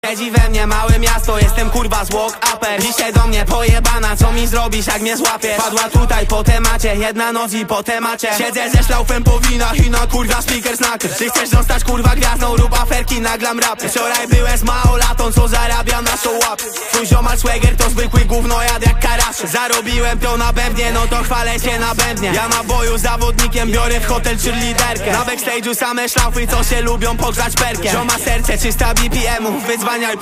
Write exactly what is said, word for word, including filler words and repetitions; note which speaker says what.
Speaker 1: Siedzi we mnie małe miasto, jestem kurwa z walk-upper. Dzisiaj do mnie pojebana, co mi zrobisz jak mnie złapiesz? Padła tutaj po temacie, jedna noc i po temacie. Siedzę ze szlaufem po winach i na kurwa speaker snacker. Czy chcesz zostać kurwa gwiazdą, rób aferki na glam rapy. Wczoraj byłem z małolatą, co zarabia na show up. Twój ziomal swagger to zwykły gównojad jak karaszy. Zarobiłem to na bębnie, no to chwalę się na bębnie. Ja na boju z zawodnikiem biorę w hotel cheerleaderkę. Na backstage'u same szlaufy, co się lubią pogrzać perkiem. Zioma serce, trzysta B P M-ów, wyzwaniaj